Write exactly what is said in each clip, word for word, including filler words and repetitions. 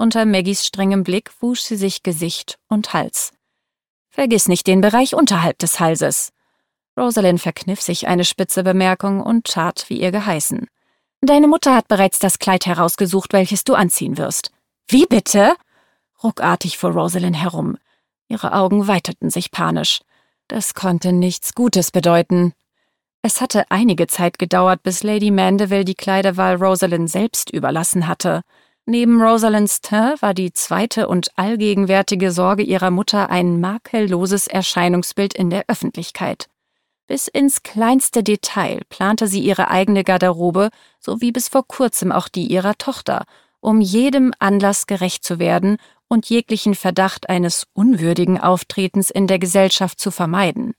Unter Maggies strengem Blick wusch sie sich Gesicht und Hals. »Vergiss nicht den Bereich unterhalb des Halses.« Rosalind verkniff sich eine spitze Bemerkung und tat, wie ihr geheißen. »Deine Mutter hat bereits das Kleid herausgesucht, welches du anziehen wirst.« »Wie bitte?« Ruckartig fuhr Rosalind herum. Ihre Augen weiteten sich panisch. Das konnte nichts Gutes bedeuten. Es hatte einige Zeit gedauert, bis Lady Mandeville die Kleiderwahl Rosalind selbst überlassen hatte. Neben Rosalinds Teint war die zweite und allgegenwärtige Sorge ihrer Mutter ein makelloses Erscheinungsbild in der Öffentlichkeit. Bis ins kleinste Detail plante sie ihre eigene Garderobe, sowie bis vor kurzem auch die ihrer Tochter, um jedem Anlass gerecht zu werden und jeglichen Verdacht eines unwürdigen Auftretens in der Gesellschaft zu vermeiden.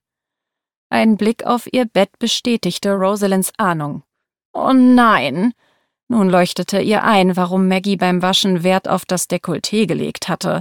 Ein Blick auf ihr Bett bestätigte Rosalinds Ahnung. »Oh nein!« Nun leuchtete ihr ein, warum Maggie beim Waschen Wert auf das Dekolleté gelegt hatte.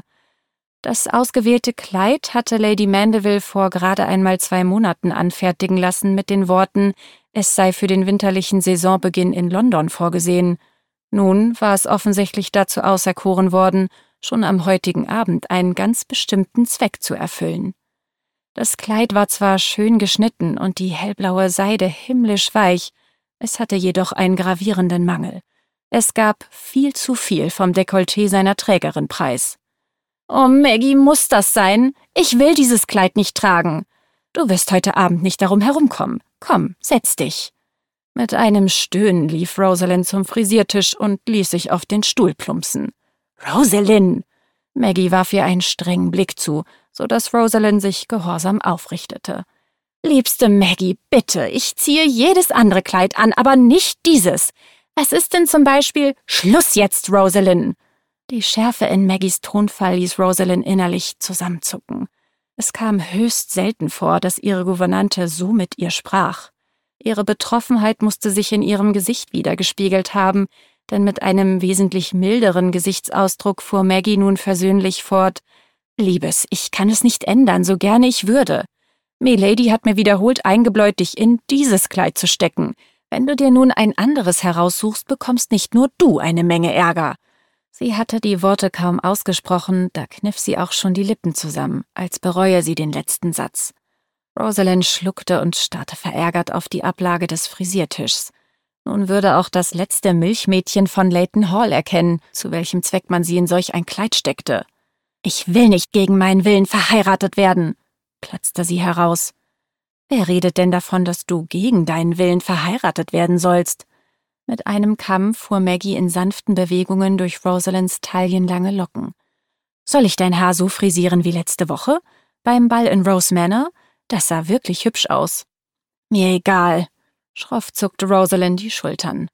Das ausgewählte Kleid hatte Lady Mandeville vor gerade einmal zwei Monaten anfertigen lassen mit den Worten, es sei für den winterlichen Saisonbeginn in London vorgesehen. Nun war es offensichtlich dazu auserkoren worden, schon am heutigen Abend einen ganz bestimmten Zweck zu erfüllen. Das Kleid war zwar schön geschnitten und die hellblaue Seide himmlisch weich, es hatte jedoch einen gravierenden Mangel. Es gab viel zu viel vom Dekolleté seiner Trägerin preis. »Oh, Maggie, muss das sein? Ich will dieses Kleid nicht tragen. Du wirst heute Abend nicht darum herumkommen. Komm, setz dich.« Mit einem Stöhnen lief Rosalind zum Frisiertisch und ließ sich auf den Stuhl plumpsen. »Rosalind!« Maggie warf ihr einen strengen Blick zu, so dass Rosalind sich gehorsam aufrichtete. »Liebste Maggie, bitte, ich ziehe jedes andere Kleid an, aber nicht dieses. Was ist denn zum Beispiel »Schluss jetzt, Rosalind!« Die Schärfe in Maggies Tonfall ließ Rosalind innerlich zusammenzucken. Es kam höchst selten vor, dass ihre Gouvernante so mit ihr sprach. Ihre Betroffenheit musste sich in ihrem Gesicht widergespiegelt haben, denn mit einem wesentlich milderen Gesichtsausdruck fuhr Maggie nun versöhnlich fort. »Liebes, ich kann es nicht ändern, so gerne ich würde. Milady hat mir wiederholt eingebläut, dich in dieses Kleid zu stecken. Wenn du dir nun ein anderes heraussuchst, bekommst nicht nur du eine Menge Ärger.« Sie hatte die Worte kaum ausgesprochen, da kniff sie auch schon die Lippen zusammen, als bereue sie den letzten Satz. Rosalind schluckte und starrte verärgert auf die Ablage des Frisiertischs. Nun würde auch das letzte Milchmädchen von Leighton Hall erkennen, zu welchem Zweck man sie in solch ein Kleid steckte. »Ich will nicht gegen meinen Willen verheiratet werden«, platzte sie heraus. »Wer redet denn davon, dass du gegen deinen Willen verheiratet werden sollst?« Mit einem Kamm fuhr Maggie in sanften Bewegungen durch Rosalinds taillenlange Locken. »Soll ich dein Haar so frisieren wie letzte Woche? Beim Ball in Rose Manor? Das sah wirklich hübsch aus.« »Mir egal«, schroff zuckte Rosalind die Schultern.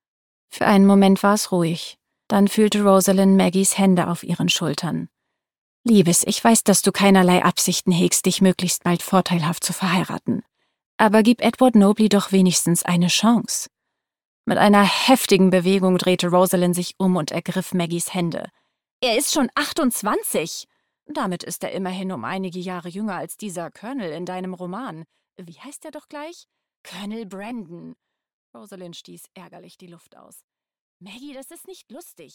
Für einen Moment war es ruhig. Dann fühlte Rosalind Maggies Hände auf ihren Schultern. »Liebes, ich weiß, dass du keinerlei Absichten hegst, dich möglichst bald vorteilhaft zu verheiraten. Aber gib Edward Nobley doch wenigstens eine Chance.« Mit einer heftigen Bewegung drehte Rosalind sich um und ergriff Maggies Hände. »Er ist schon achtundzwanzig. Damit ist er immerhin um einige Jahre jünger als dieser Colonel in deinem Roman. Wie heißt er doch gleich? Colonel Brandon.« Rosalind stieß ärgerlich die Luft aus. »Maggie, das ist nicht lustig.